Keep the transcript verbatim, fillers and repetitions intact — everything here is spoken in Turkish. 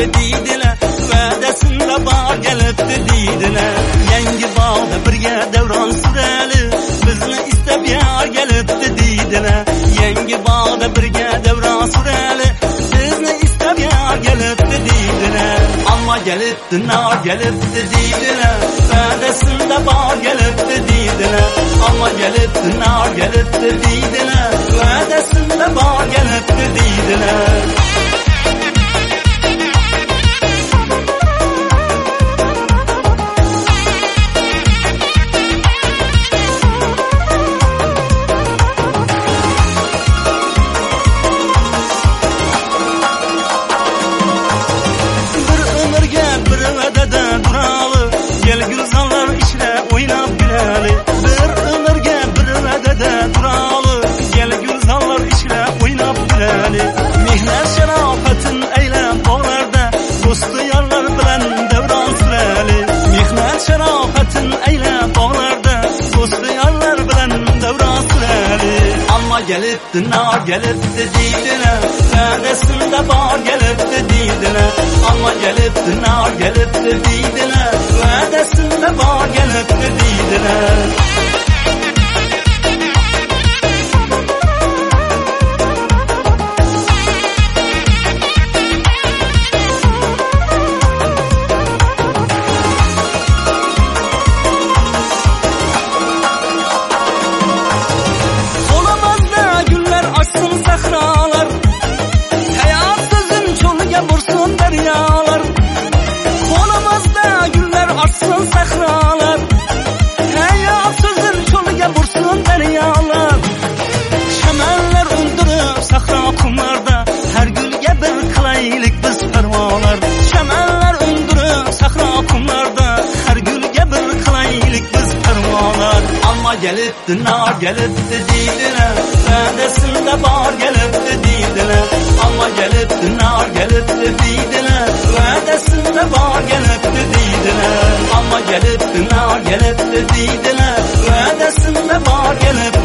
gelipti deydilar, va'dasida bor gelipti deydilar. Yangi bog'da birga davron surali, bizni istab yor gelipti deydilar. Yangi bog'da birga davron surali, bizni istab yor gelipti deydilar. Ammo gelipti nor gelipti deydilar, va'dasida bor gelipti deydilar. Ammo gelipti nor gelipti deydilar, va'dasida bor gelipti deydilar. Mehnat sharofatin aylab bog'larda, do'sti yorlar bilan davron surali. Mehnat sharofatin aylab bog'larda, do'sti yorlar bilan davron surali. Ammo gelipti nor gelipti deydilar, va'dasida bor gelipti deydilar. Ammo gelipti nor gelipti deydilar, va'dasida bor gelipti deydilar. Şamanlar öndürüp sahra kumlarda, her gülge bir kılaylık biz parmalar. Amma gelipti nar gelipti deydiler, va'dasida bor gelipti deydilar. Amma gelipti nar gelipti deydilar, va'dasida bor gelipti deydilar. Amma gelipti nar gelipti deydilar, va'dasida bor gelipti